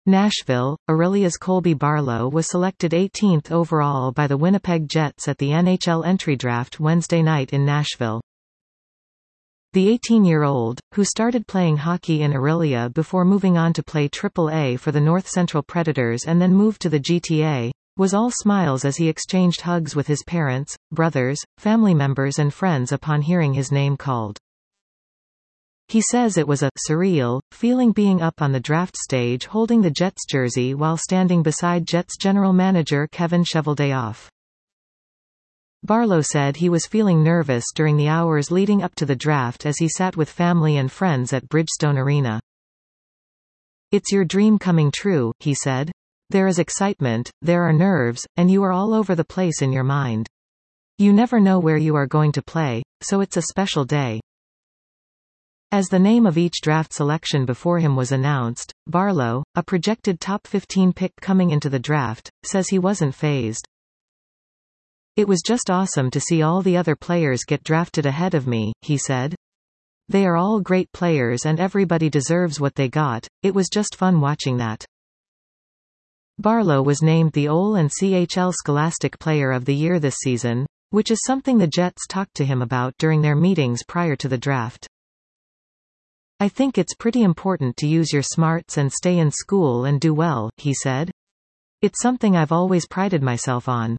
Nashville, Aurelius Colby Barlow was selected 18th overall by the Winnipeg Jets at the NHL entry draft Wednesday night in Nashville. The 18-year-old, who started playing hockey in Orillia before moving on to play Triple-A for the North Central Predators and then moved to the GTA, was all smiles as he exchanged hugs with his parents, brothers, family members and friends upon hearing his name called. He says it was a surreal feeling being up on the draft stage holding the Jets jersey while standing beside Jets general manager Kevin Cheveldayoff. Barlow said he was feeling nervous during the hours leading up to the draft as he sat with family and friends at Bridgestone Arena. "It's your dream coming true," he said. "There is excitement, there are nerves, and you are all over the place in your mind. You never know where you are going to play, so it's a special day." As the name of each draft selection before him was announced, Barlow, a projected top 15 pick coming into the draft, says he wasn't fazed. "It was just awesome to see all the other players get drafted ahead of me," he said. "They are all great players and everybody deserves what they got. It was just fun watching that." Barlow was named the OL and CHL Scholastic Player of the Year this season, which is something the Jets talked to him about during their meetings prior to the draft. "I think it's pretty important to use your smarts and stay in school and do well," he said. "It's something I've always prided myself on."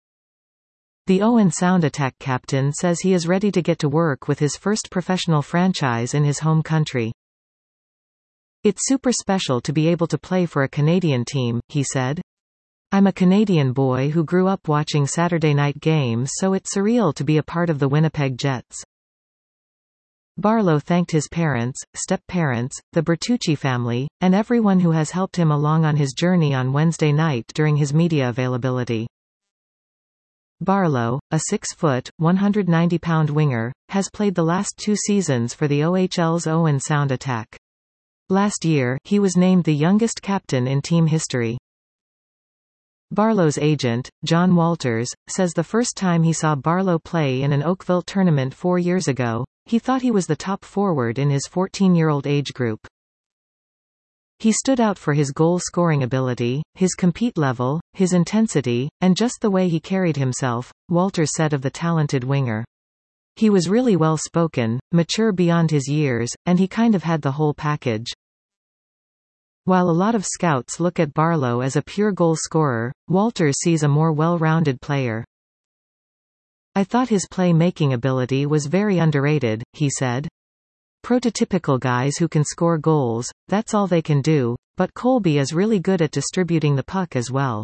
The Owen Sound Attack captain says he is ready to get to work with his first professional franchise in his home country. "It's super special to be able to play for a Canadian team," he said. "I'm a Canadian boy who grew up watching Saturday night games, so it's surreal to be a part of the Winnipeg Jets." Barlow thanked his parents, step-parents, the Bertucci family, and everyone who has helped him along on his journey on Wednesday night during his media availability. Barlow, a 6-foot, 190-pound winger, has played the last 2 seasons for the OHL's Owen Sound Attack. Last year, he was named the youngest captain in team history. Barlow's agent, John Walters, says the first time he saw Barlow play in an Oakville tournament 4 years ago, he thought he was the top forward in his 14-year-old age group. "He stood out for his goal-scoring ability, his compete level, his intensity, and just the way he carried himself," Walters said of the talented winger. "He was really well-spoken, mature beyond his years, and he kind of had the whole package." While a lot of scouts look at Barlow as a pure goal scorer, Walters sees a more well-rounded player. "I thought his play-making ability was very underrated," he said. "Prototypical guys who can score goals, that's all they can do, but Colby is really good at distributing the puck as well."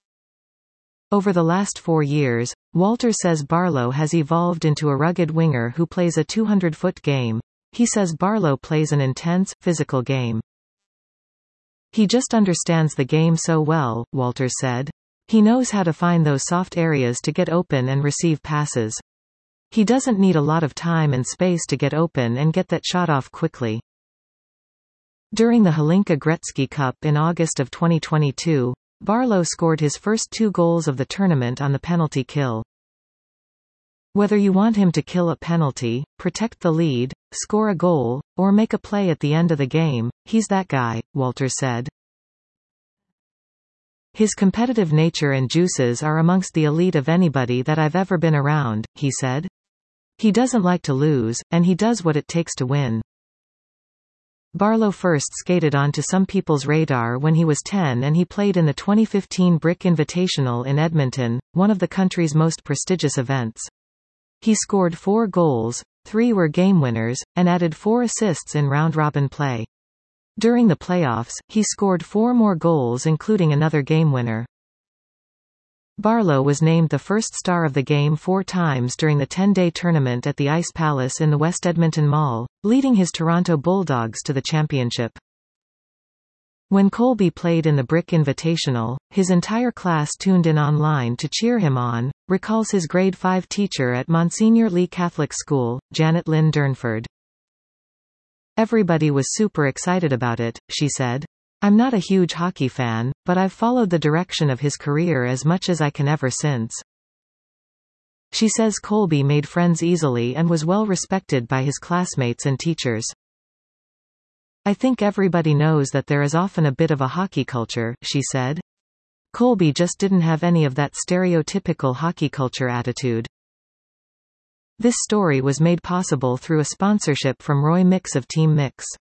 Over the last 4 years, Walters says Barlow has evolved into a rugged winger who plays a 200-foot game. He says Barlow plays an intense, physical game. "He just understands the game so well," Walters said. "He knows how to find those soft areas to get open and receive passes. He doesn't need a lot of time and space to get open and get that shot off quickly." During the Hlinka Gretzky Cup in August of 2022, Barlow scored his first 2 goals of the tournament on the penalty kill. "Whether you want him to kill a penalty, protect the lead, score a goal, or make a play at the end of the game, he's that guy," Walters said. "His competitive nature and juices are amongst the elite of anybody that I've ever been around," he said. "He doesn't like to lose, and he does what it takes to win." Barlow first skated onto some people's radar when he was 10 and he played in the 2015 Brick Invitational in Edmonton, one of the country's most prestigious events. He scored 4 goals, 3 were game winners, and added 4 assists in round-robin play. During the playoffs, he scored 4 more goals including another game winner. Barlow was named the first star of the game 4 times during the 10-day tournament at the Ice Palace in the West Edmonton Mall, leading his Toronto Bulldogs to the championship. When Colby played in the Brick Invitational, his entire class tuned in online to cheer him on, recalls his grade 5 teacher at Monsignor Lee Catholic School, Janet Lynn Durnford. "Everybody was super excited about it," she said. "I'm not a huge hockey fan, but I've followed the direction of his career as much as I can ever since." She says Colby made friends easily and was well respected by his classmates and teachers. "I think everybody knows that there is often a bit of a hockey culture," she said. Colby just didn't have any of that stereotypical hockey culture attitude. This story was made possible through a sponsorship from Roy Mix of Team Mix.